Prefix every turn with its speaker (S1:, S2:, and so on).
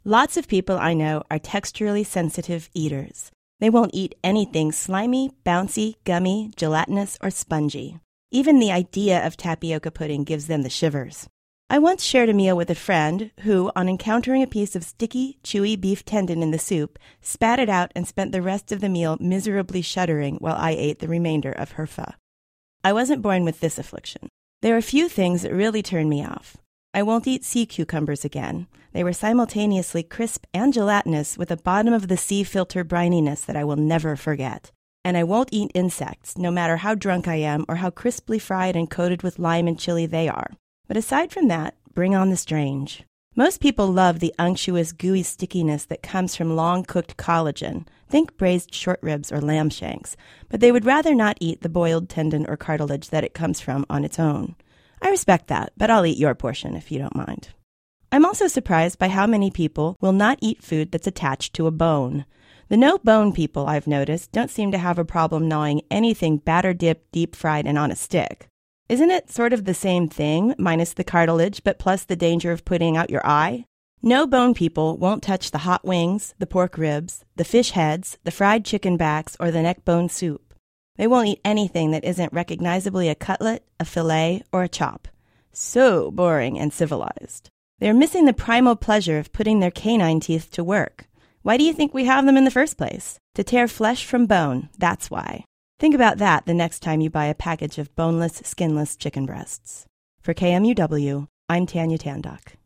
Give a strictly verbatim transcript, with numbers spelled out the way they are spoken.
S1: Lots of people I know are texturally sensitive eaters. They won't eat anything slimy, bouncy, gummy, gelatinous, or spongy. Even the idea of tapioca pudding gives them the shivers. I once shared a meal with a friend who, on encountering a piece of sticky, chewy beef tendon in the soup, spat it out and spent the rest of the meal miserably shuddering while I ate the remainder of her pho. I wasn't born with this affliction. There are few things that really turn me off. I won't eat sea cucumbers again. They were simultaneously crisp and gelatinous with a bottom-of-the-sea filter brininess that I will never forget. And I won't eat insects, no matter how drunk I am or how crisply fried and coated with lime and chili they are. But aside from that, bring on the strange. Most people love the unctuous, gooey stickiness that comes from long-cooked collagen. Think braised short ribs or lamb shanks. But they would rather not eat the boiled tendon or cartilage that it comes from on its own. I respect that, but I'll eat your portion if you don't mind. I'm also surprised by how many people will not eat food that's attached to a bone. The no-bone people, I've noticed, don't seem to have a problem gnawing anything batter-dipped, deep-fried, and on a stick. Isn't it sort of the same thing, minus the cartilage, but plus the danger of putting out your eye? No-bone people won't touch the hot wings, the pork ribs, the fish heads, the fried chicken backs, or the neck bone soup. They won't eat anything that isn't recognizably a cutlet, a fillet, or a chop. So boring and civilized. They're missing the primal pleasure of putting their canine teeth to work. Why do you think we have them in the first place? To tear flesh from bone, that's why. Think about that the next time you buy a package of boneless, skinless chicken breasts. For K M U W, I'm Tanya Tandock.